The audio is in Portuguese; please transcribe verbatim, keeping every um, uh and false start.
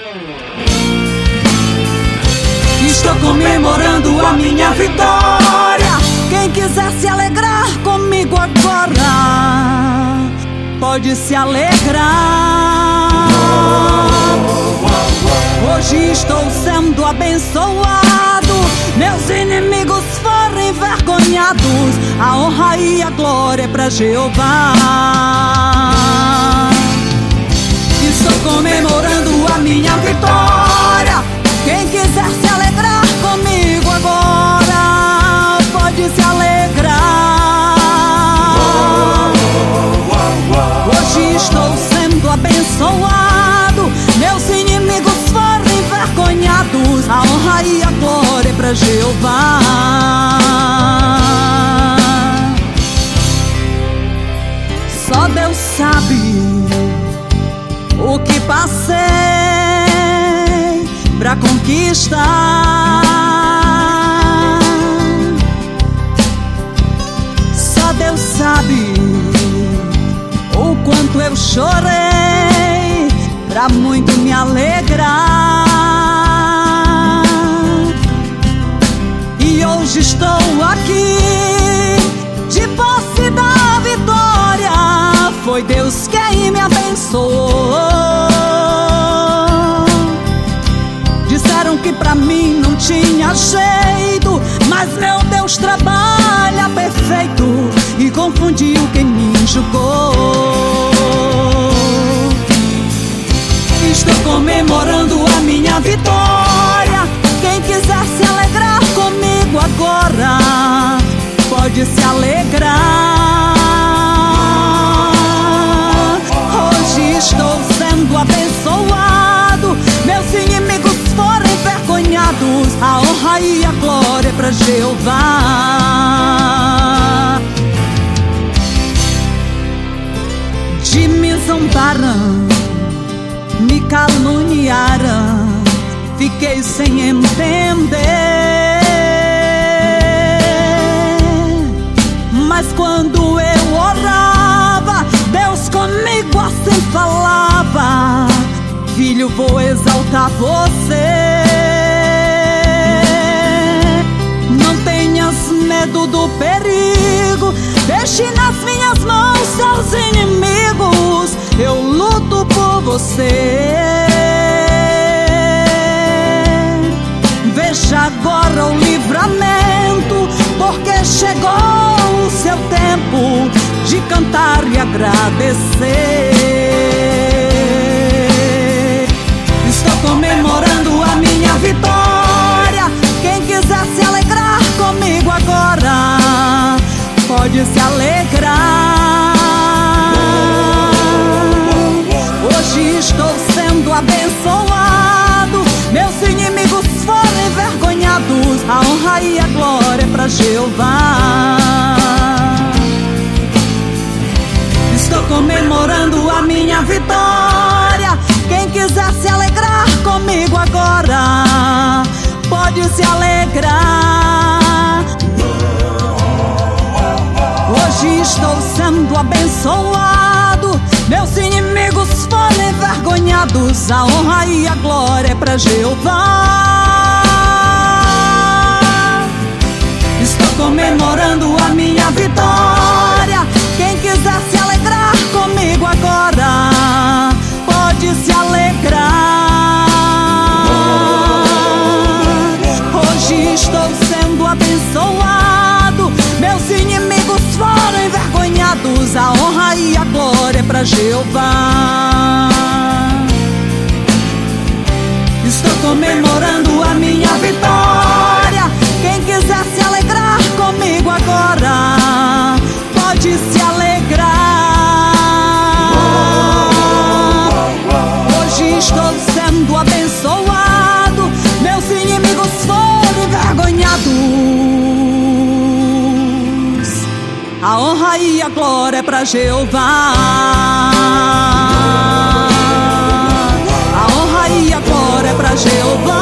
Estou comemorando a minha vitória. Quem quiser se alegrar comigo agora, pode se alegrar. Hoje estou sendo abençoado. Meus inimigos foram envergonhados. A honra e a glória é pra Jeová. Estou comemorando a minha vitória. Quem quiser se alegrar comigo agora, pode se alegrar. Hoje estou sendo abençoado. Meus inimigos foram envergonhados. A honra e a glória é pra Jeová. Só Deus sabe o que passei pra conquistar. Só Deus sabe o quanto eu chorei pra muito me alegrar. E hoje estou aqui de posse da vitória. Foi Deus quem me abençoou. Disseram que pra mim não tinha jeito, mas meu Deus trabalha perfeito e confundiu quem me julgou. Estou comemorando a minha vitória. Quem quiser se alegrar comigo agora, pode se alegrar. Hoje estou sendo abençoado. Meus inimigos foram envergonhados. A honra e a glória é pra Jeová. De me zombaram, me caluniaram, fiquei sem entender. Mas quando eu orava, Deus comigo assim falava: filho, vou exaltar você. Não tenhas medo do perigo, deixe nas minhas mãos seus inimigos. Eu luto por você. Veja agora o livramento, porque chegou o seu tempo de cantar e agradecer. Estou comemorando a minha vitória. Quem quiser se alegrar comigo agora, pode se alegrar. Hoje estou sendo abençoado. Meus inimigos foram envergonhados. A honra e a glória é pra Jeová. Estou comemorando a minha vitória. Quem quiser se alegrar comigo agora, pode se alegrar. Hoje estou sendo abençoado. Meus inimigos foram envergonhados. A honra e a glória é pra Jeová. Estou comemorando a minha vitória. Quem quiser se alegrar comigo agora, pode se alegrar. Hoje estou sendo abençoado. Meus inimigos foram envergonhados. A honra e a glória é pra Jeová. Estou comemorando a minha vitória. Quem quiser se alegrar comigo agora, pode se alegrar. Hoje estou sendo abençoado. Meus inimigos foram envergonhados. A honra e a glória é pra Jeová. A honra e a glória é pra Jeová.